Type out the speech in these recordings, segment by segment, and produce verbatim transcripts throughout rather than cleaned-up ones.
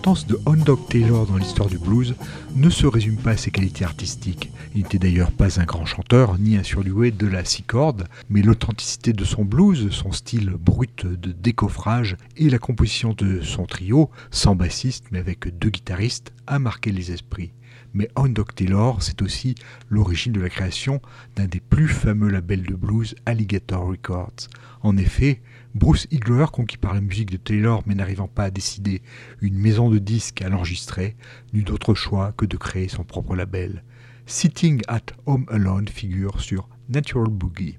L'importance de Hound Dog Taylor dans l'histoire du blues ne se résume pas à ses qualités artistiques. Il n'était d'ailleurs pas un grand chanteur, ni un surdoué de la six cordes, mais l'authenticité de son blues, son style brut de décoffrage et la composition de son trio, sans bassiste mais avec deux guitaristes, a marqué les esprits. Mais Hound Dog Taylor, c'est aussi l'origine de la création d'un des plus fameux labels de blues, Alligator Records. En effet, Bruce Iglesias, conquis par la musique de Taylor mais n'arrivant pas à décider une maison de disques à l'enregistrer, n'eut d'autre choix que de créer son propre label. Sitting at Home Alone figure sur Natural Boogie.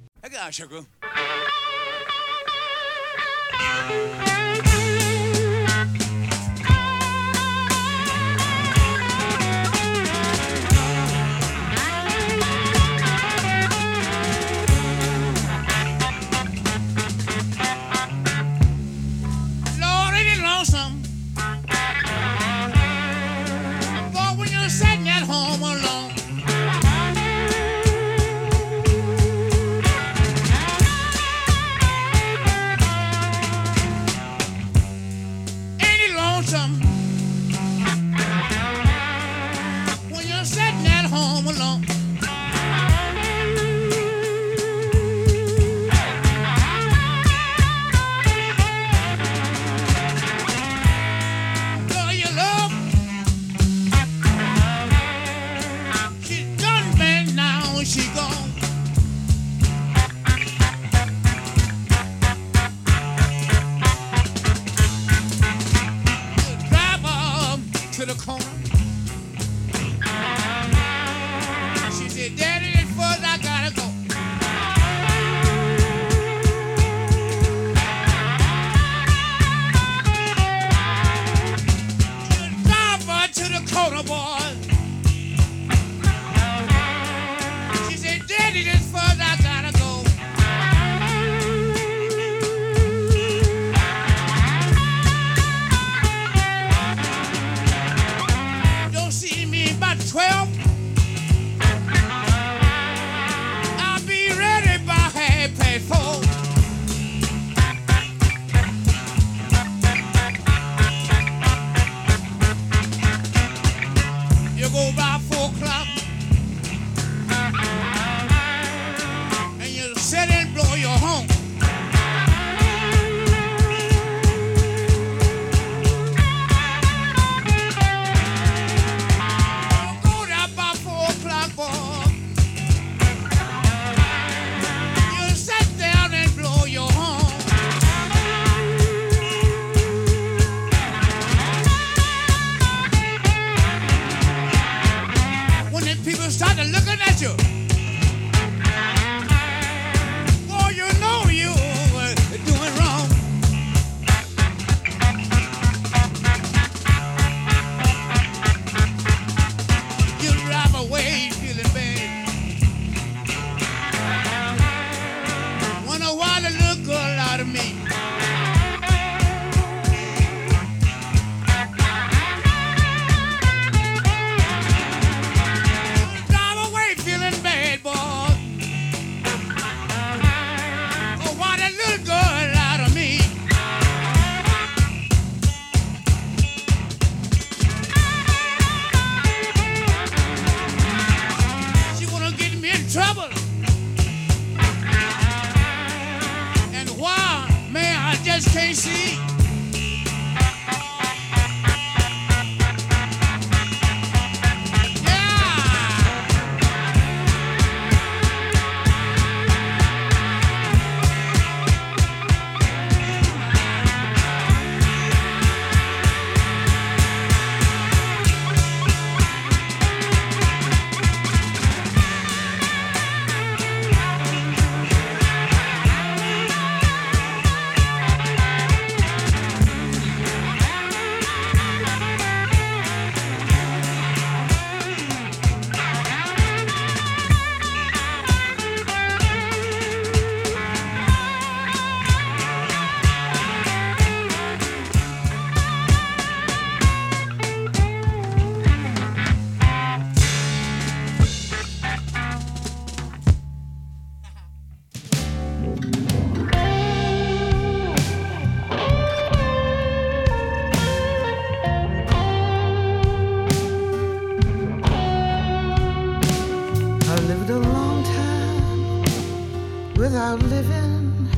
lived a long time without living,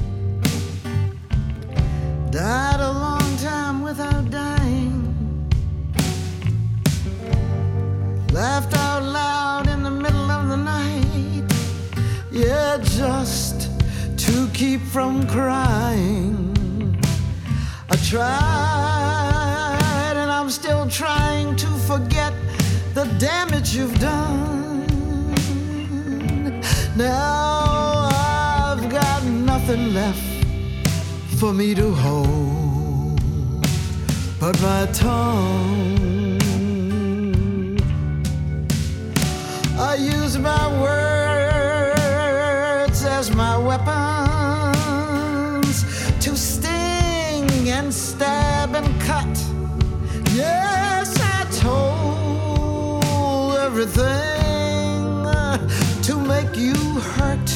died a long time without dying, laughed out loud in the middle of the night, yeah, just to keep from crying. I tried and I'm still trying to forget the damage you've done. Now I've got nothing left for me to hold but my tongue. I use my words as my weapons to sting and stab and cut. Yes, I told everything to make you hurt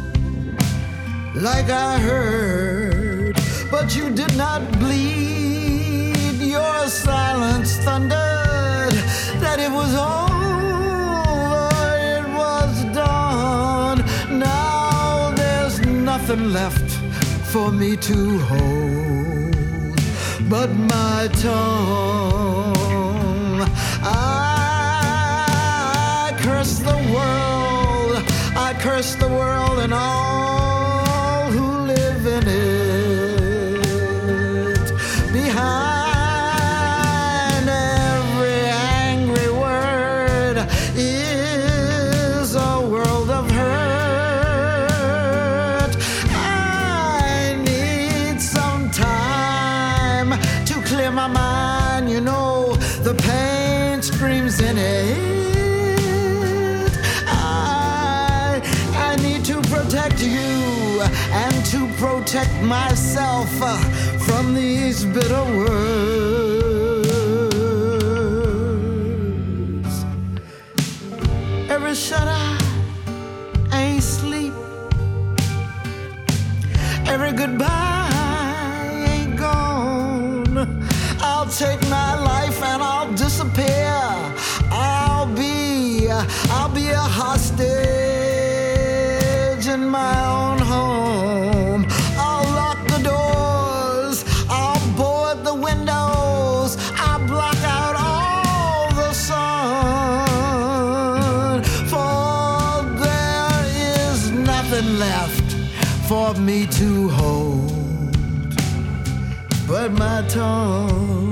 like I heard, but you did not bleed. Your silence thundered that it was over, it was done. Now there's nothing left for me to hold but my tongue. I curse the world, I curse the world and all who live in it. Behind every angry word is a world of hurt. I need some time to clear my mind, you know, the pain screams in it. Protect you and to protect myself from these bitter words. Every shut eye ain't sleep, every goodbye ain't gone. I'll take my life and I'll disappear. I'll be, I'll be a hostage in my own home. I'll lock the doors, I'll board the windows, I'll block out all the sun, for there is nothing left for me to hold but my tongue.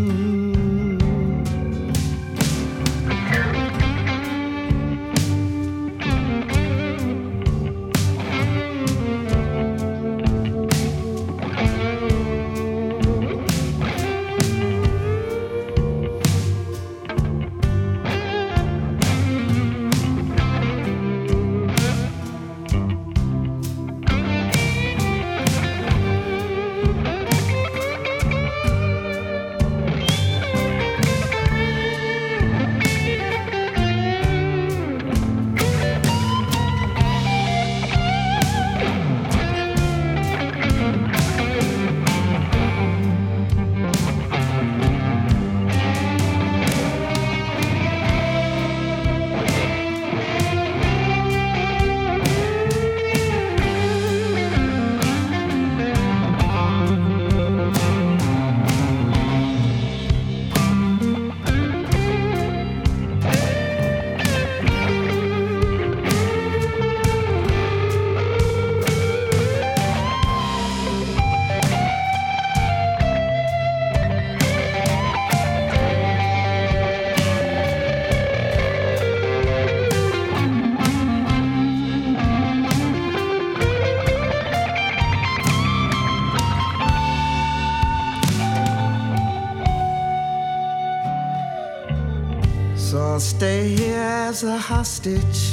Stay here as a hostage,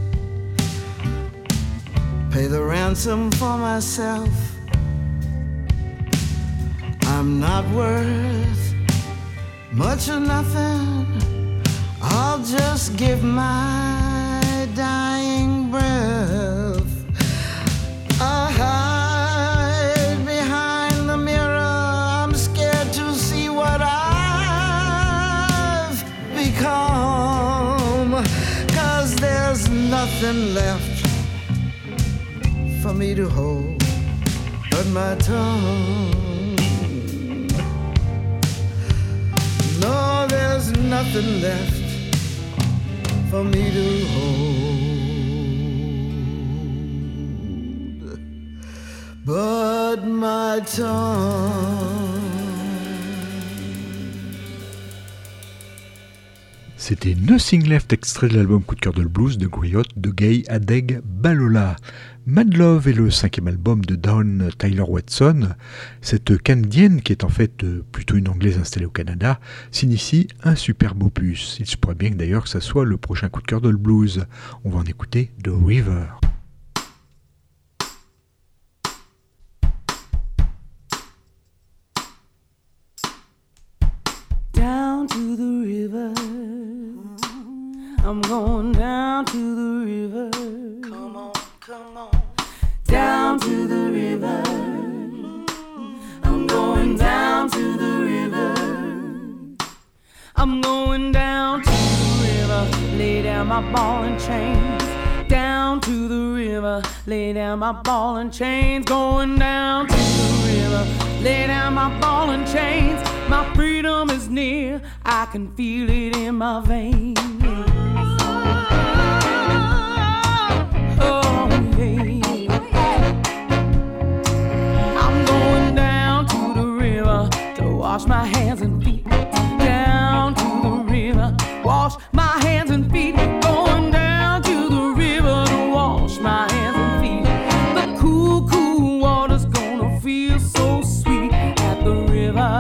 pay the ransom for myself. I'm not worth much or nothing. I'll just give my dying breath. I hide behind the mirror, I'm scared to see what I've become, 'cause there's nothing nothing left for me to hold but my tongue. No, there's nothing left for me to hold but my tongue. C'était Nothing Left, extrait de l'album Coup de cœur de le blues de Griot de Gay Adeg Balola. Mad Love est le cinquième album de Dawn Tyler Watson. Cette Canadienne, qui est en fait plutôt une Anglaise installée au Canada, signe ici un superbe opus. Il se pourrait bien d'ailleurs que ça soit le prochain coup de cœur de le blues. On va en écouter The River. Down to the river, I'm going down to the river. Come on, come on. Down to the river, I'm going down to the river. I'm going down to the river, lay down my ball and chains. Down to the river, lay down my ball and chains. Going down to the river, lay down my ball and chains. My freedom is near, I can feel it in my veins. Oh, yeah. I'm going down to the river to wash my hands and feet. Down to the river, wash my hands and feet. Going down to the river to wash my hands and feet. The cool, cool water's gonna feel so sweet at the river.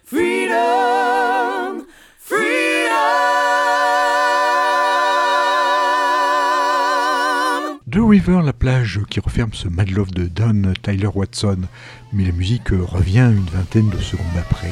Freedom, freedom. The River, la plage qui referme ce Mad Love de Don Tyler Watson, mais la musique revient une vingtaine de secondes après.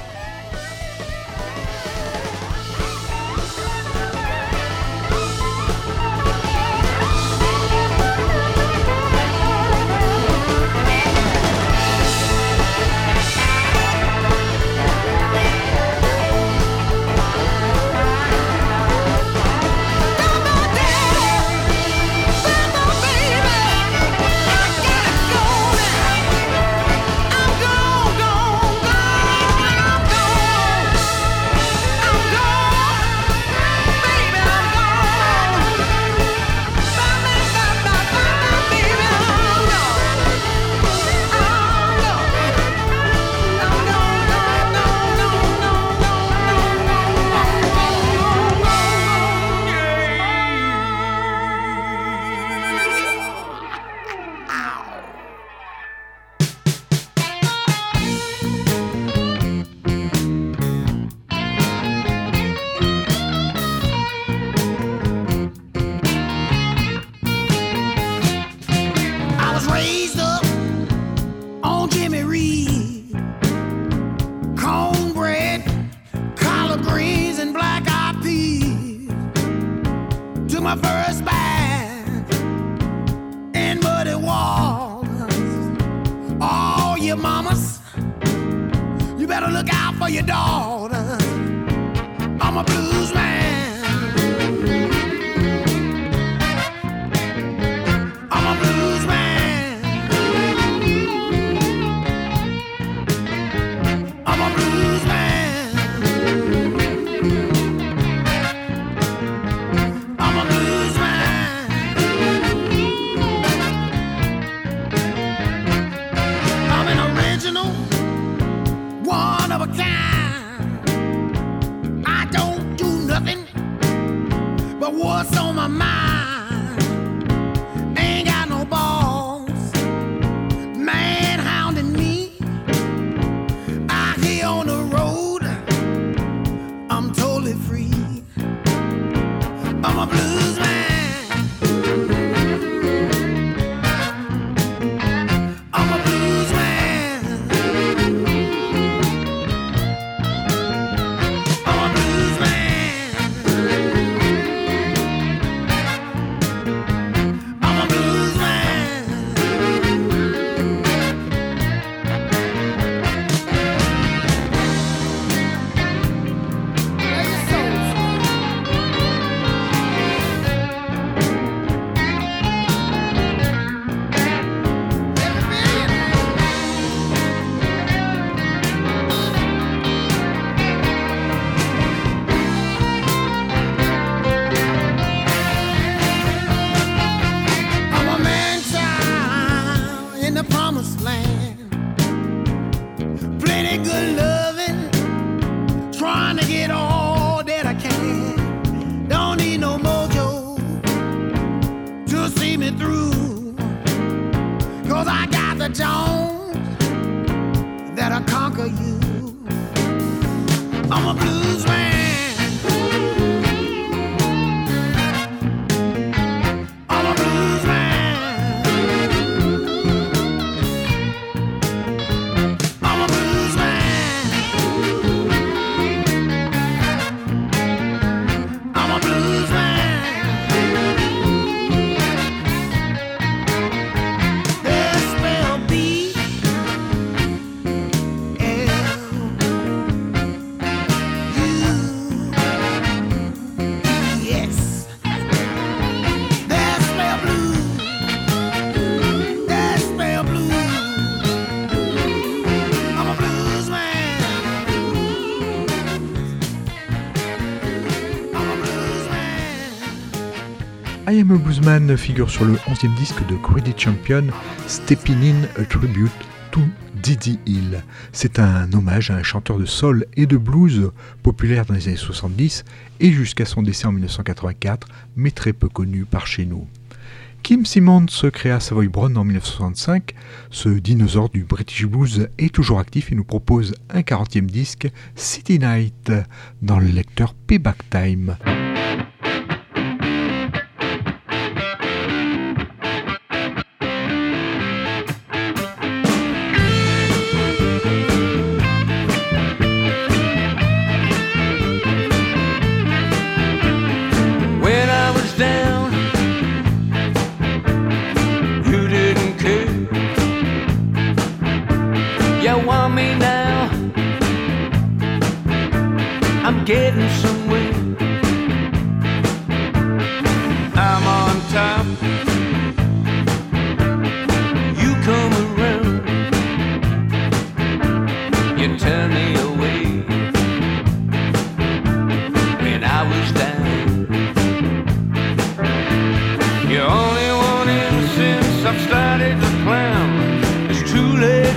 I Am a Bluesman figure sur le onzième disque de Credit Champion, Steppin' In, a Tribute to Didi Hill. C'est un hommage à un chanteur de soul et de blues populaire dans les années soixante-dix et jusqu'à son décès en mille neuf cent quatre-vingt-quatre, mais très peu connu par chez nous. Kim Simmonds créa Savoy Brown en mille neuf cent soixante-cinq. Ce dinosaure du British Blues est toujours actif et nous propose un quarantième disque, City Night, dans le lecteur Payback Time.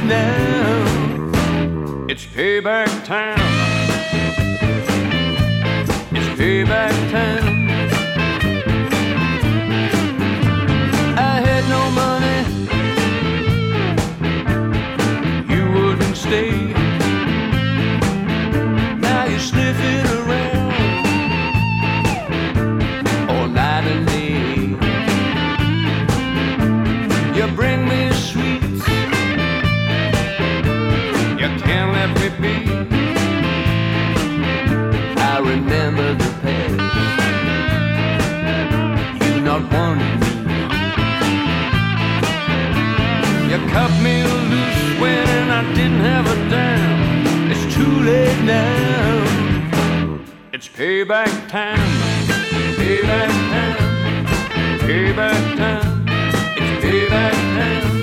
late now. It's payback time. It's payback time. I had no money. You wouldn't stay. Now you're sniffing around all night and day. You bring me sweets. You can't let me be. I remember the past. You not wanting me. You cut me loose when I didn't have a dime. It's too late now. It's payback time. Payback time. Payback time. It's payback time.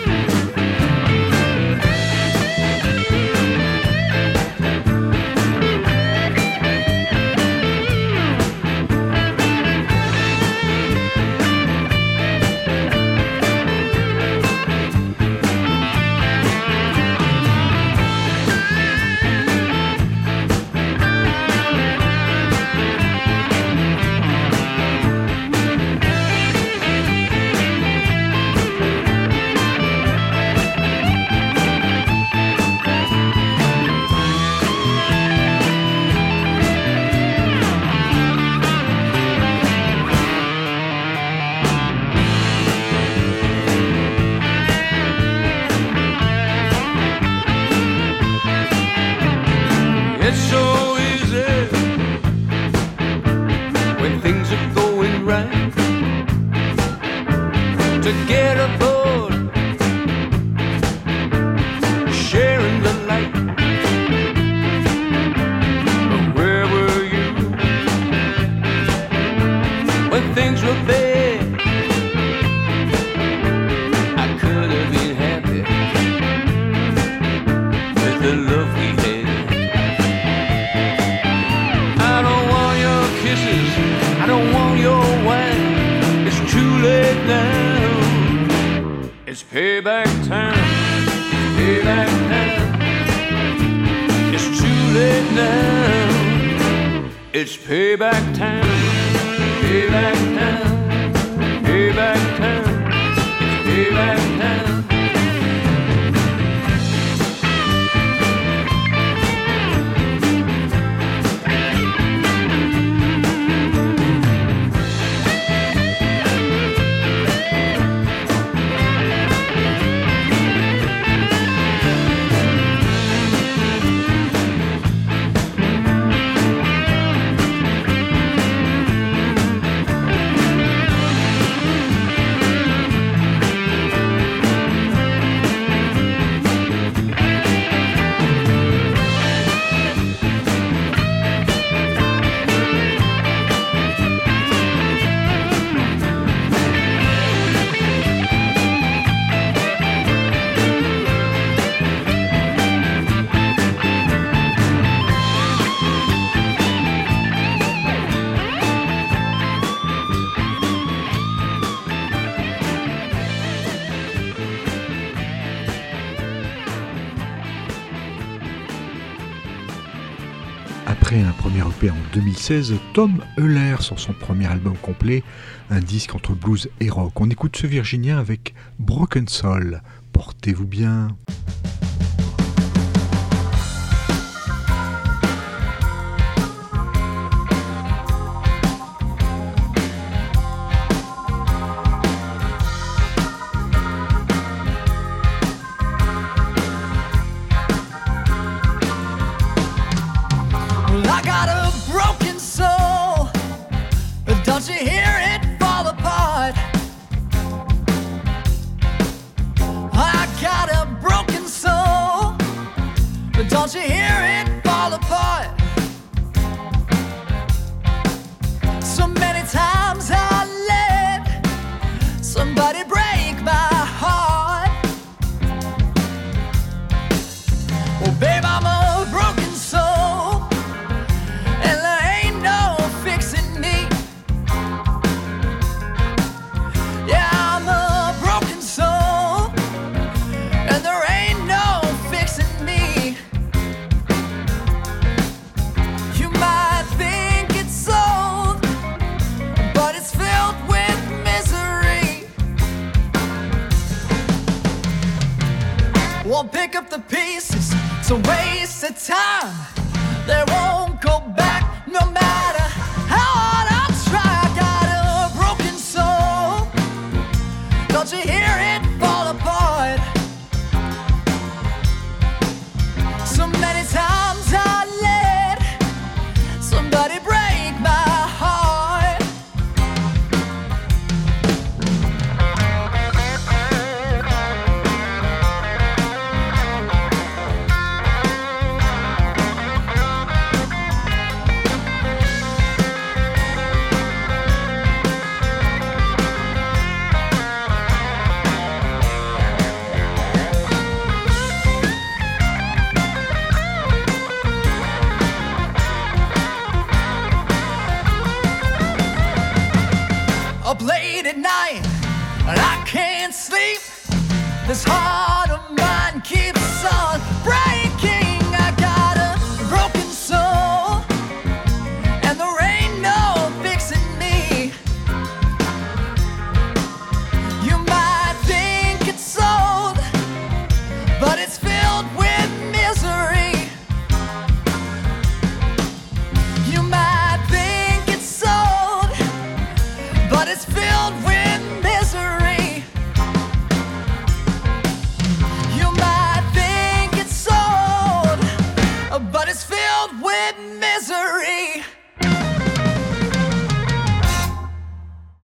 It's so easy when things are going right to get aboard, sharing the light. But where were you when things were bad? I could have been happy with the love we had. I don't want your wine. It's too late now. It's payback time. It's payback time. It's too late now. It's payback time. Payback time. Payback time. It's payback time. Après un premier E P en deux mille seize, Tom Euler sort son premier album complet, un disque entre blues et rock. On écoute ce Virginien avec Broken Soul. Portez-vous bien. I got a broken soul. Don't you hear it fall apart? I got a broken soul. Don't you hear it fall apart? So many times I let somebody break my heart. Well, babe, I'm a broken soul. Yeah, I'm a broken soul, and there ain't no pick up the pieces. It's a waste of time. They won't go back no matter how hard I try. I got a broken soul. Don't you hear it fall apart? So many times I let somebody break my heart. Up late at night, and I can't sleep. This heart of mine keeps on breaking. I got a broken soul, and there ain't no fixing me. You might think it's sold, but it's filled with misery. You might think it's sold, but it's filled with